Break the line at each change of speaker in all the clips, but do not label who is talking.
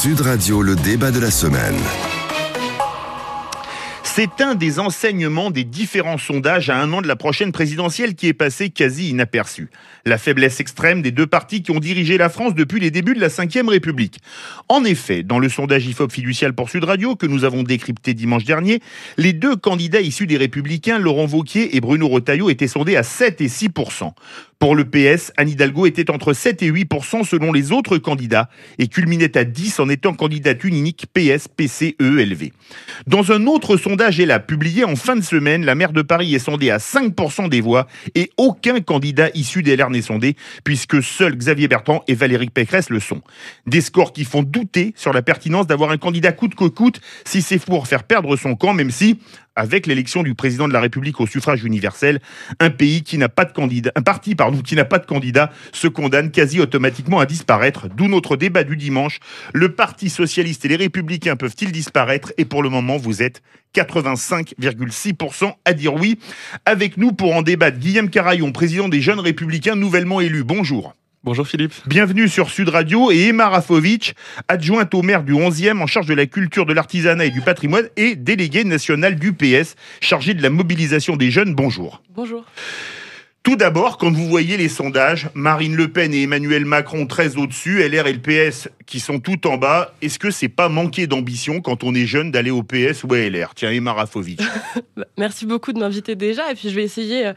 Sud Radio, le débat de la semaine.
C'est un des enseignements des différents sondages à un an de la prochaine présidentielle qui est passé quasi inaperçu. La faiblesse extrême des deux partis qui ont dirigé la France depuis les débuts de la Ve République. En effet, dans le sondage IFOP fiducial pour Sud Radio que nous avons décrypté dimanche dernier, les deux candidats issus des Républicains, Laurent Wauquiez et Bruno Retailleau, étaient sondés à 7 et 6%. Pour le PS, Anne Hidalgo était entre 7 et 8% selon les autres candidats et culminait à 10 en étant candidate unique PS-PCE-LV. Dans un autre sondage ELAB publié en fin de semaine, la maire de Paris est sondée à 5% des voix et aucun candidat issu des LR n'est sondé puisque seuls Xavier Bertrand et Valérie Pécresse le sont. Des scores qui font douter sur la pertinence d'avoir un candidat coûte que coûte si c'est pour faire perdre son camp, même si, avec l'élection du président de la République au suffrage universel, un parti qui n'a pas de candidat se condamne quasi automatiquement à disparaître. D'où notre débat du dimanche. Le Parti socialiste et les Républicains peuvent-ils disparaître ? Et pour le moment, vous êtes 85,6% à dire oui. Avec nous pour en débattre, Guillaume Carayon, président des Jeunes Républicains nouvellement élu. Bonjour.
Bonjour Philippe.
Bienvenue sur Sud Radio et Emma Rafovitch, adjointe au maire du 11e en charge de la culture, de l'artisanat et du patrimoine et déléguée nationale du PS, chargée de la mobilisation des jeunes. Bonjour.
Bonjour.
Tout d'abord, quand vous voyez les sondages, Marine Le Pen et Emmanuel Macron très au-dessus, LR et le PS qui sont tout en bas, est-ce que c'est pas manquer d'ambition quand on est jeune d'aller au PS ou à LR ? Tiens, Emma Rafovitch.
Merci beaucoup de m'inviter déjà, et puis je vais essayer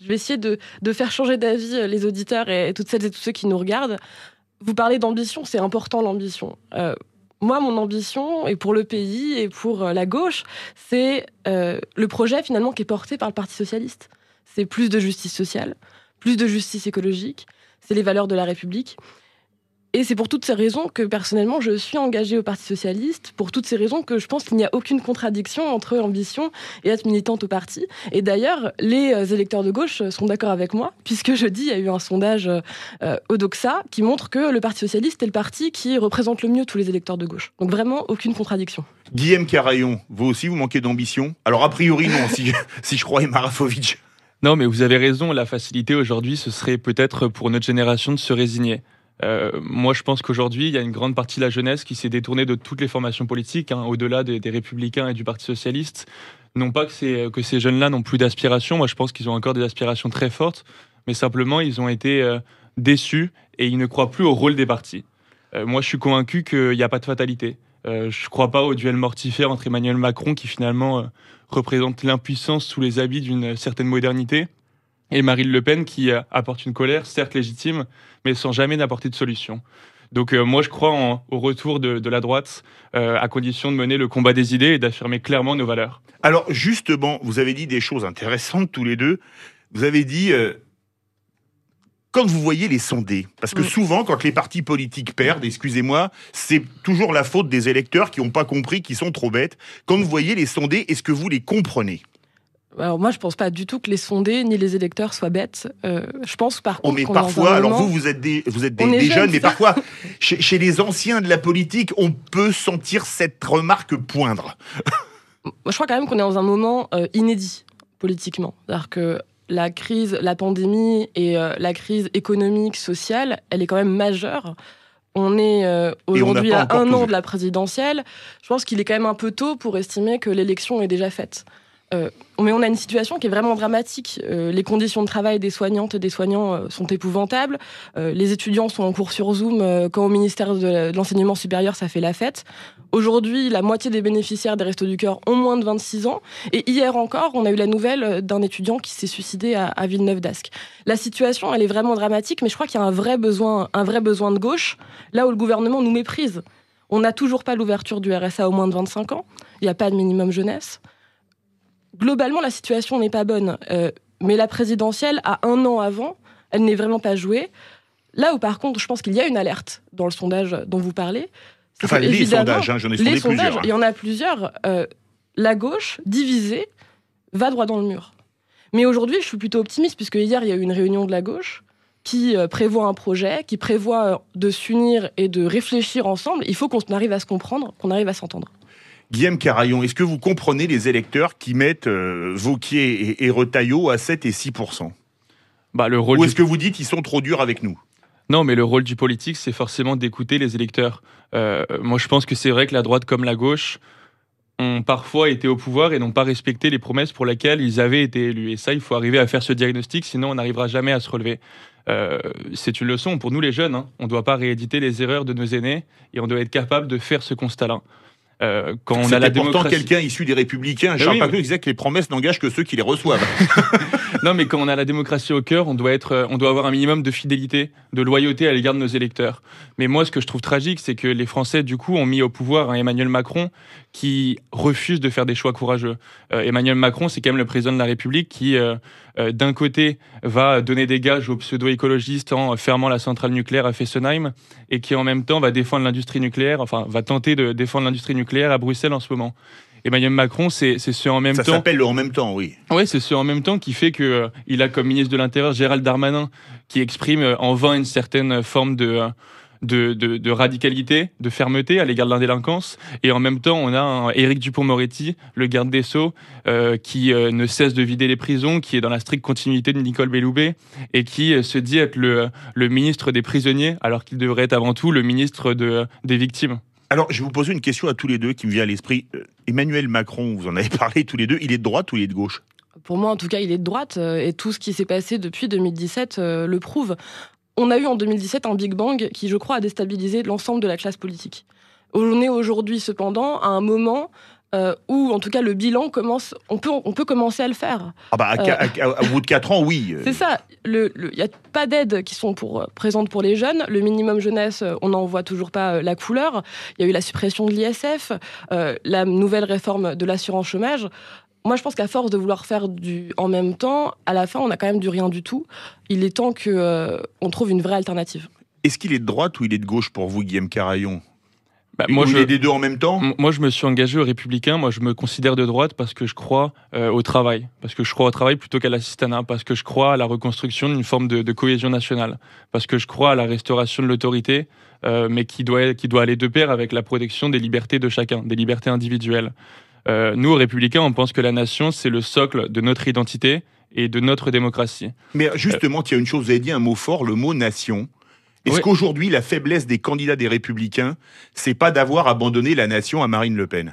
de faire changer d'avis les auditeurs et toutes celles et tous ceux qui nous regardent. Vous parlez d'ambition, c'est important l'ambition. Moi, mon ambition, et pour le pays et pour la gauche, c'est le projet finalement qui est porté par le Parti socialiste. C'est plus de justice sociale, plus de justice écologique, c'est les valeurs de la République. Et c'est pour toutes ces raisons que, personnellement, je suis engagée au Parti socialiste, pour toutes ces raisons que je pense qu'il n'y a aucune contradiction entre ambition et être militante au parti. Et d'ailleurs, les électeurs de gauche sont d'accord avec moi, puisque jeudi, il y a eu un sondage au Doxa qui montre que le Parti socialiste est le parti qui représente le mieux tous les électeurs de gauche. Donc vraiment, aucune contradiction.
Guillaume Carayon, vous aussi, vous manquez d'ambition ? Alors, a priori, non, si je crois Emma Rafovitch.
Non, mais vous avez raison, la facilité aujourd'hui, ce serait peut-être pour notre génération de se résigner. Moi, je pense qu'aujourd'hui, il y a une grande partie de la jeunesse qui s'est détournée de toutes les formations politiques, au-delà des Républicains et du Parti socialiste. Non pas que ces jeunes-là n'ont plus d'aspirations, moi je pense qu'ils ont encore des aspirations très fortes, mais simplement ils ont été déçus et ils ne croient plus au rôle des partis. Moi, je suis convaincu qu'il n'y a pas de fatalité. Je ne crois pas au duel mortifère entre Emmanuel Macron, qui finalement représente l'impuissance sous les habits d'une certaine modernité, et Marine Le Pen, qui apporte une colère, certes légitime, mais sans jamais n'apporter de solution. Donc moi, je crois au retour de la droite, à condition de mener le combat des idées et d'affirmer clairement nos valeurs.
Alors justement, vous avez dit des choses intéressantes tous les deux. Vous avez dit... Quand vous voyez les sondés, parce que souvent, quand les partis politiques perdent, excusez-moi, c'est toujours la faute des électeurs qui n'ont pas compris, qui sont trop bêtes. Quand vous voyez les sondés, est-ce que vous les comprenez ?
Alors moi, je pense pas du tout que les sondés ni les électeurs soient bêtes. Je pense par contre
mais parfois, alors vous êtes des jeunes, mais parfois, chez les anciens de la politique, on peut sentir cette remarque poindre.
Je crois quand même qu'on est dans un moment inédit politiquement. C'est-à-dire que la crise, la pandémie et la crise économique, sociale, elle est quand même majeure. On est aujourd'hui à un an de la présidentielle. Je pense qu'il est quand même un peu tôt pour estimer que l'élection est déjà faite. Mais on a une situation qui est vraiment dramatique. Les conditions de travail des soignantes et des soignants sont épouvantables. Les étudiants sont en cours sur Zoom quand au ministère de l'Enseignement supérieur, ça fait la fête. Aujourd'hui, la moitié des bénéficiaires des Restos du Cœur ont moins de 26 ans. Et hier encore, on a eu la nouvelle d'un étudiant qui s'est suicidé à Villeneuve-d'Ascq. La situation, elle est vraiment dramatique, mais je crois qu'il y a un vrai besoin de gauche, là où le gouvernement nous méprise. On n'a toujours pas l'ouverture du RSA aux moins de 25 ans. Il n'y a pas de minimum jeunesse. Globalement, la situation n'est pas bonne. Mais la présidentielle, à un an avant, elle n'est vraiment pas jouée. Là où, par contre, je pense qu'il y a une alerte dans le sondage dont vous parlez.
Enfin, les sondages, j'en ai sondé plusieurs.
Il y en a plusieurs. La gauche, divisée, va droit dans le mur. Mais aujourd'hui, je suis plutôt optimiste, puisque hier, il y a eu une réunion de la gauche qui prévoit un projet, qui prévoit de s'unir et de réfléchir ensemble. Il faut qu'on arrive à se comprendre, qu'on arrive à s'entendre.
Guillaume Carayon, est-ce que vous comprenez les électeurs qui mettent Wauquiez et Retailleau à 7 et 6% ? Ou est-ce que vous dites qu'ils sont trop durs avec nous ?
Non, mais le rôle du politique, c'est forcément d'écouter les électeurs. Moi, je pense que c'est vrai que la droite comme la gauche ont parfois été au pouvoir et n'ont pas respecté les promesses pour lesquelles ils avaient été élus. Et ça, il faut arriver à faire ce diagnostic, sinon on n'arrivera jamais à se relever. C'est une leçon pour nous les jeunes, hein. On ne doit pas rééditer les erreurs de nos aînés et on doit être capable de faire ce constat-là. Quand on a la
pourtant
démocratie...
quelqu'un issu des Républicains, Charles Pasqua, disait que les promesses n'engagent que ceux qui les reçoivent.
Non, mais quand on a la démocratie au cœur, on doit avoir un minimum de fidélité, de loyauté à l'égard de nos électeurs. Mais moi, ce que je trouve tragique, c'est que les Français, du coup, ont mis au pouvoir un Emmanuel Macron qui refuse de faire des choix courageux. Emmanuel Macron, c'est quand même le président de la République qui, d'un côté, va donner des gages aux pseudo-écologistes en fermant la centrale nucléaire à Fessenheim, et qui, en même temps, va défendre l'industrie nucléaire, enfin, va tenter de défendre l'industrie nucléaire à Bruxelles en ce moment. Emmanuel Macron, c'est ce en même temps.
Ça s'appelle le en même temps, oui.
Oui, c'est ce en même temps qui fait que il a comme ministre de l'Intérieur Gérald Darmanin qui exprime en vain une certaine forme de radicalité, de fermeté à l'égard de la délinquance. Et en même temps, on a Éric Dupond-Moretti, le garde des Sceaux, qui ne cesse de vider les prisons, qui est dans la stricte continuité de Nicole Belloubet et qui se dit être le ministre des prisonniers, alors qu'il devrait être avant tout le ministre des victimes.
Alors, je vais vous poser une question à tous les deux qui me vient à l'esprit. Emmanuel Macron, vous en avez parlé tous les deux, il est de droite ou il est de gauche ?
Pour moi, en tout cas, il est de droite et tout ce qui s'est passé depuis 2017 le prouve. On a eu en 2017 un Big Bang qui, je crois, a déstabilisé l'ensemble de la classe politique. On est aujourd'hui, cependant, à un moment où, en tout cas, le bilan commence. On peut commencer à le faire.
Ah bah, au bout de 4 ans, oui.
C'est ça. Il n'y a pas d'aides qui sont présentes pour les jeunes. Le minimum jeunesse, on n'en voit toujours pas la couleur. Il y a eu la suppression de l'ISF, la nouvelle réforme de l'assurance chômage. Moi, je pense qu'à force de vouloir faire du en même temps, à la fin, on a quand même du rien du tout. Il est temps qu'on trouve une vraie alternative.
Est-ce qu'il est de droite ou il est de gauche pour vous, Guillaume Carayon ?
Il
est des deux en même temps ?
Moi, je me suis engagé aux Républicains. Moi, je me considère de droite parce que je crois au travail. Parce que je crois au travail plutôt qu'à l'assistanat. Parce que je crois à la reconstruction d'une forme de cohésion nationale. Parce que je crois à la restauration de l'autorité, mais qui doit aller de pair avec la protection des libertés de chacun, des libertés individuelles. Nous, aux Républicains, on pense que la nation, c'est le socle de notre identité et de notre démocratie.
Mais justement, il y a une chose, vous avez dit un mot fort, le mot nation. Est-ce qu'aujourd'hui, la faiblesse des candidats des Républicains, c'est pas d'avoir abandonné la nation à Marine Le Pen ?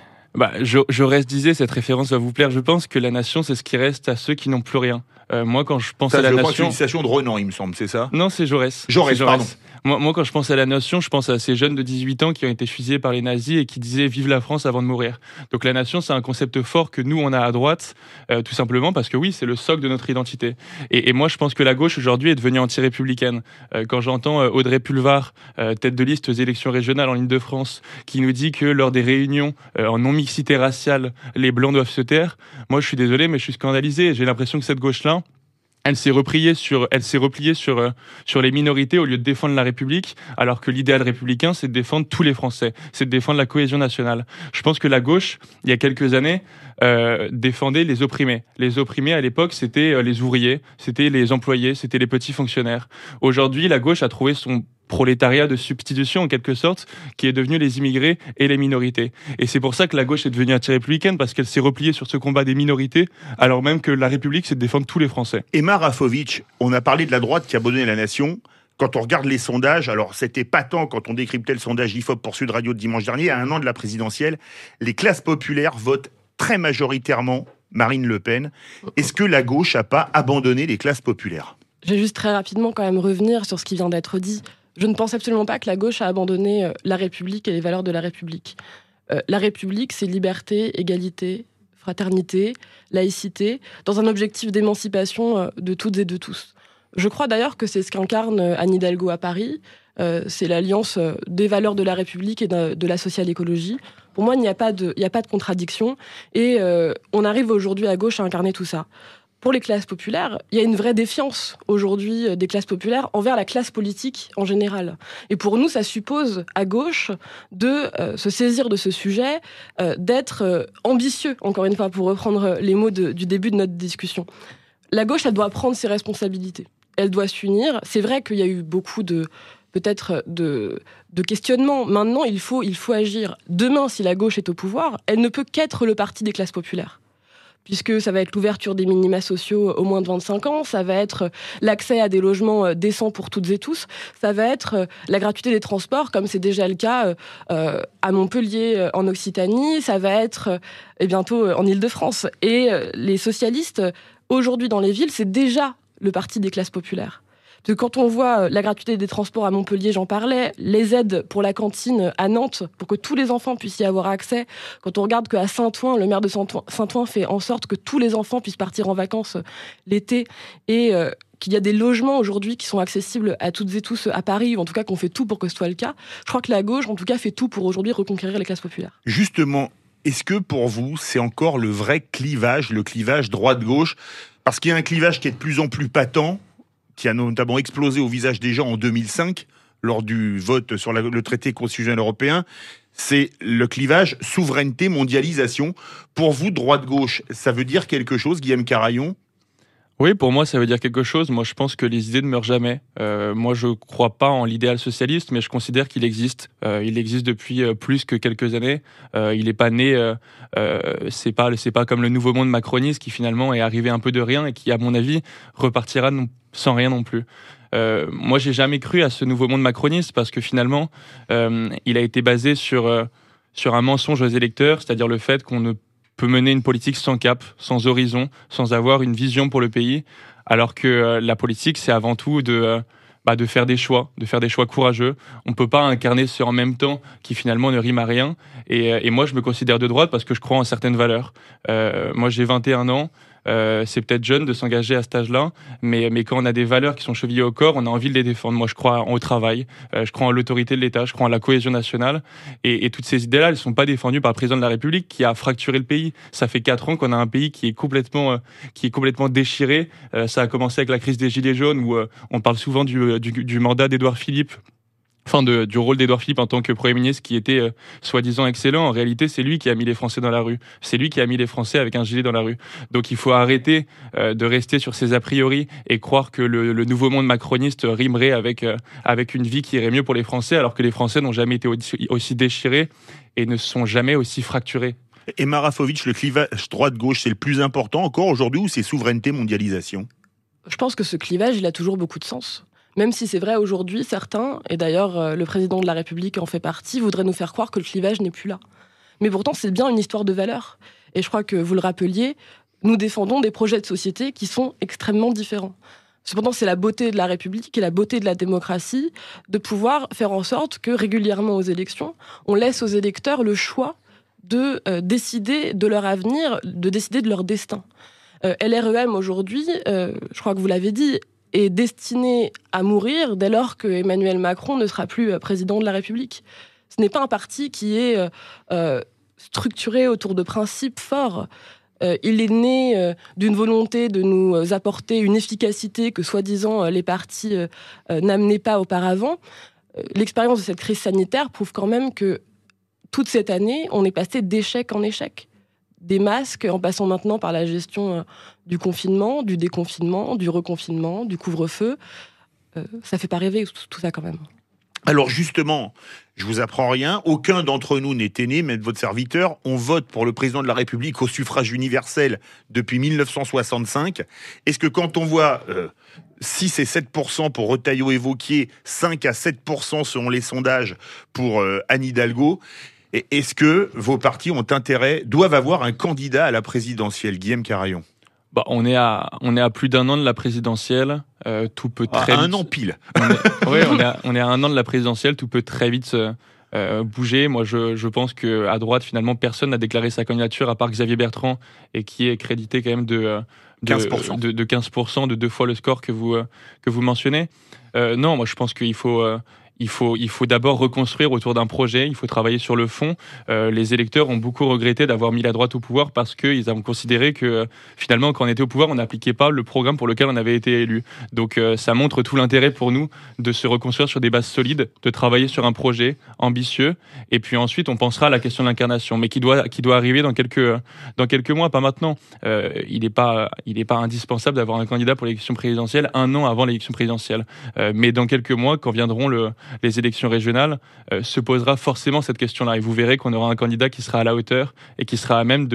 Jaurès disait, cette référence va vous plaire, je pense que la nation, c'est ce qui reste à ceux qui n'ont plus rien. Moi, quand je pense à la nation...
C'est une citation de Renan, il me semble, c'est ça ?
Non, c'est Jaurès.
Jaurès, pardon.
Moi, quand je pense à la nation, je pense à ces jeunes de 18 ans qui ont été fusillés par les nazis et qui disaient « Vive la France » avant de mourir. Donc la nation, c'est un concept fort que nous, on a à droite, tout simplement parce que oui, c'est le socle de notre identité. Et moi, je pense que la gauche, aujourd'hui, est devenue anti-républicaine. Quand j'entends Audrey Pulvar, tête de liste aux élections régionales en Île-de-France, qui nous dit que lors des réunions en non-mixité raciale, les Blancs doivent se taire, moi, je suis désolé, mais je suis scandalisé. J'ai l'impression que cette gauche-là, elle s'est repliée sur les minorités au lieu de défendre la République, alors que l'idéal républicain, c'est de défendre tous les Français, c'est de défendre la cohésion nationale. Je pense que la gauche, il y a quelques années, défendait les opprimés. Les opprimés, à l'époque, c'était les ouvriers, c'était les employés, c'était les petits fonctionnaires. Aujourd'hui, la gauche a trouvé son prolétariat de substitution, en quelque sorte, qui est devenu les immigrés et les minorités. Et c'est pour ça que la gauche est devenue anti-républicaine, parce qu'elle s'est repliée sur ce combat des minorités, alors même que la République, c'est de défendre tous les Français.
Emma Rafovitch, on a parlé de la droite qui a abandonné la nation. Quand on regarde les sondages, alors c'était patent quand on décryptait le sondage IFOP pour Sud Radio de dimanche dernier, à 1 an de la présidentielle, les classes populaires votent très majoritairement Marine Le Pen. Est-ce que la gauche n'a pas abandonné les classes populaires ?
Je vais juste très rapidement quand même revenir sur ce qui vient d'être dit. Je ne pense absolument pas que la gauche a abandonné la République et les valeurs de la République. La République, c'est liberté, égalité, fraternité, laïcité, dans un objectif d'émancipation de toutes et de tous. Je crois d'ailleurs que c'est ce qu'incarne Anne Hidalgo à Paris. C'est l'alliance des valeurs de la République et de la social-écologie. Pour moi, il n'y a pas de contradiction. Et on arrive aujourd'hui à gauche à incarner tout ça. Pour les classes populaires, il y a une vraie défiance aujourd'hui des classes populaires envers la classe politique en général. Et pour nous, ça suppose à gauche de se saisir de ce sujet, d'être ambitieux, encore une fois, pour reprendre les mots du début de notre discussion. La gauche, elle doit prendre ses responsabilités. Elle doit s'unir. C'est vrai qu'il y a eu beaucoup de questionnements. Maintenant, il faut agir. Demain, si la gauche est au pouvoir, elle ne peut qu'être le parti des classes populaires. puisque ça va être l'ouverture des minima sociaux aux moins de 25 ans, ça va être l'accès à des logements décents pour toutes et tous, ça va être la gratuité des transports, comme c'est déjà le cas à Montpellier, en Occitanie, ça va être et bientôt en Île-de-France. Et les socialistes, aujourd'hui dans les villes, c'est déjà le parti des classes populaires. Parce que quand on voit la gratuité des transports à Montpellier, j'en parlais, les aides pour la cantine à Nantes, pour que tous les enfants puissent y avoir accès, quand on regarde qu'à Saint-Ouen, le maire de Saint-Ouen fait en sorte que tous les enfants puissent partir en vacances l'été, et qu'il y a des logements aujourd'hui qui sont accessibles à toutes et tous à Paris, ou en tout cas qu'on fait tout pour que ce soit le cas, je crois que la gauche, en tout cas, fait tout pour aujourd'hui reconquérir les classes populaires.
Justement, est-ce que pour vous, c'est encore le vrai clivage, le clivage droite-gauche ? Parce qu'il y a un clivage qui est de plus en plus patent, qui a notamment explosé au visage des gens en 2005, lors du vote sur le traité constitutionnel européen, c'est le clivage souveraineté-mondialisation. Pour vous, droite-gauche, ça veut dire quelque chose, Guillaume Carayon ?
Oui, pour moi, ça veut dire quelque chose. Moi, je pense que les idées ne meurent jamais. Moi, je crois pas en l'idéal socialiste, mais je considère qu'il existe. Il existe depuis plus que quelques années. Il n'est pas né. C'est pas comme le nouveau monde macroniste qui finalement est arrivé un peu de rien et qui, à mon avis, repartira sans rien non plus. Moi, j'ai jamais cru à ce nouveau monde macroniste parce que finalement, il a été basé sur un mensonge aux électeurs, c'est-à-dire le fait qu'on ne peut mener une politique sans cap, sans horizon, sans avoir une vision pour le pays, alors que la politique, c'est avant tout de faire des choix courageux. On ne peut pas incarner ce en même temps qui finalement ne rime à rien. Et moi, je me considère de droite parce que je crois en certaines valeurs. Moi, j'ai 21 ans. C'est peut-être jeune de s'engager à cet âge-là, mais quand on a des valeurs qui sont chevillées au corps, on a envie de les défendre. Moi, je crois au travail, je crois en l'autorité de l'État, je crois en la cohésion nationale. Et toutes ces idées-là, elles ne sont pas défendues par le président de la République qui a fracturé le pays. Ça fait 4 ans qu'on a un pays qui est complètement déchiré. Ça a commencé avec la crise des Gilets jaunes où on parle souvent du mandat d'Édouard Philippe. Du rôle d'Édouard Philippe en tant que Premier ministre qui était soi-disant excellent. En réalité, c'est lui qui a mis les Français dans la rue. C'est lui qui a mis les Français avec un gilet dans la rue. Donc il faut arrêter de rester sur ces a priori et croire que le nouveau monde macroniste rimerait avec une vie qui irait mieux pour les Français, alors que les Français n'ont jamais été aussi déchirés et ne sont jamais aussi fracturés.
Et Marafovic, le clivage droite-gauche, c'est le plus important encore aujourd'hui ou c'est souveraineté-mondialisation ?
Je pense que ce clivage, il a toujours beaucoup de sens. Même si c'est vrai aujourd'hui, certains, et d'ailleurs le président de la République en fait partie, voudraient nous faire croire que le clivage n'est plus là. Mais pourtant, c'est bien une histoire de valeurs. Et je crois que vous le rappeliez, nous défendons des projets de société qui sont extrêmement différents. Cependant, c'est la beauté de la République et la beauté de la démocratie de pouvoir faire en sorte que régulièrement aux élections, on laisse aux électeurs le choix de décider de leur avenir, de décider de leur destin. LREM aujourd'hui, je crois que vous l'avez dit, est destiné à mourir dès lors que Emmanuel Macron ne sera plus président de la République. Ce n'est pas un parti qui est structuré autour de principes forts. Il est né d'une volonté de nous apporter une efficacité que, soi-disant, les partis n'amenaient pas auparavant. L'expérience de cette crise sanitaire prouve quand même que toute cette année, on est passé d'échec en échec. Des masques, en passant maintenant par la gestion du confinement, du déconfinement, du reconfinement, du couvre-feu. Ça fait pas rêver tout ça quand même.
Alors justement, je vous apprends rien, aucun d'entre nous n'est né, même votre serviteur. On vote pour le président de la République au suffrage universel depuis 1965. Est-ce que quand on voit 6 et 7% pour Retailleau et Wauquiez, 5 à 7% selon les sondages pour Anne Hidalgo, est-ce que vos partis doivent avoir un candidat à la présidentielle, Guillaume Carayon ?
On est à plus d'1 an de la présidentielle. Tout peut très vite.
1 an pile.
On est à 1 an de la présidentielle. Tout peut très vite bouger. Moi, je pense que à droite, finalement, personne n'a déclaré sa candidature à part Xavier Bertrand et qui est crédité quand même de 15%, de 2 fois le score que vous mentionnez. Non, moi, je pense qu'il faut. Il faut d'abord reconstruire autour d'un projet, il faut travailler sur le fond. Les électeurs ont beaucoup regretté d'avoir mis la droite au pouvoir parce qu'ils ont considéré que finalement, quand on était au pouvoir, on n'appliquait pas le programme pour lequel on avait été élu. Donc ça montre tout l'intérêt pour nous de se reconstruire sur des bases solides, de travailler sur un projet ambitieux. Et puis ensuite, on pensera à la question de l'incarnation, mais qui doit arriver dans quelques mois, pas maintenant. Il n'est pas indispensable d'avoir un candidat pour l'élection présidentielle 1 an avant l'élection présidentielle. Mais dans quelques mois, quand viendront les élections régionales, se posera forcément cette question-là. Et vous verrez qu'on aura un candidat qui sera à la hauteur et qui sera à même de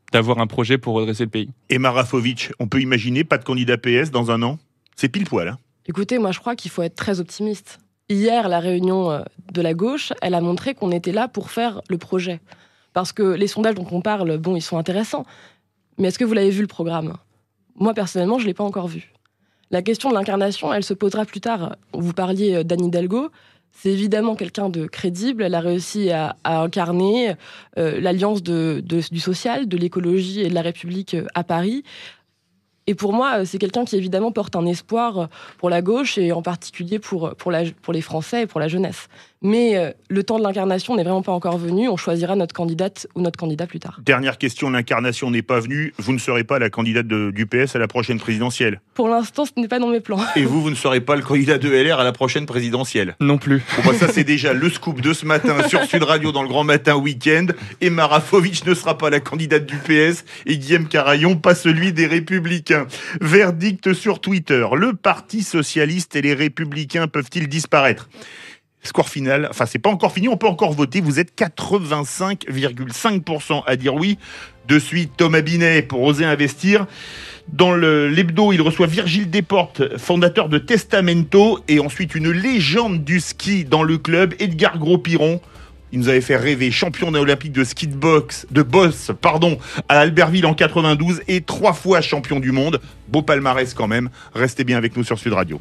d'avoir un projet pour redresser le pays.
Et Marafovic, on peut imaginer pas de candidat PS dans un an? C'est pile poil, hein.
Écoutez, moi je crois qu'il faut être très optimiste. Hier, la réunion de la gauche, elle a montré qu'on était là pour faire le projet. Parce que les sondages dont on parle, bon, ils sont intéressants. Mais est-ce que vous l'avez vu le programme? Moi, personnellement, je ne l'ai pas encore vu. La question de l'incarnation, elle se posera plus tard. Vous parliez d'Anne Hidalgo. C'est évidemment quelqu'un de crédible. Elle a réussi à incarner l'alliance du social, de l'écologie et de la République à Paris. Et pour moi, c'est quelqu'un qui évidemment porte un espoir pour la gauche et en particulier pour les Français et pour la jeunesse. Mais le temps de l'incarnation n'est vraiment pas encore venu. On choisira notre candidate ou notre candidat plus tard.
Dernière question, l'incarnation n'est pas venue. Vous ne serez pas la candidate du PS à la prochaine présidentielle?
Pour l'instant, ce n'est pas dans mes plans.
Et vous ne serez pas le candidat de LR à la prochaine présidentielle?
Non plus.
Bon, ça, c'est déjà le scoop de ce matin sur Sud Radio dans le Grand Matin Week-end. Et Marafovic ne sera pas la candidate du PS et Guillaume Carayon, pas celui des Républicains. Verdict sur Twitter. Le Parti Socialiste et les Républicains peuvent-ils disparaître? Score final, enfin c'est pas encore fini, on peut encore voter, vous êtes 85,5% à dire oui. De suite, Thomas Binet pour oser investir. Dans l'hebdo, il reçoit Virgile Desportes, fondateur de Testamento, et ensuite une légende du ski dans le club, Edgar Gros-Piron. Il nous avait fait rêver, champion olympique de ski de boss, à Albertville en 92 et 3 fois champion du monde. Beau palmarès quand même. Restez bien avec nous sur Sud Radio.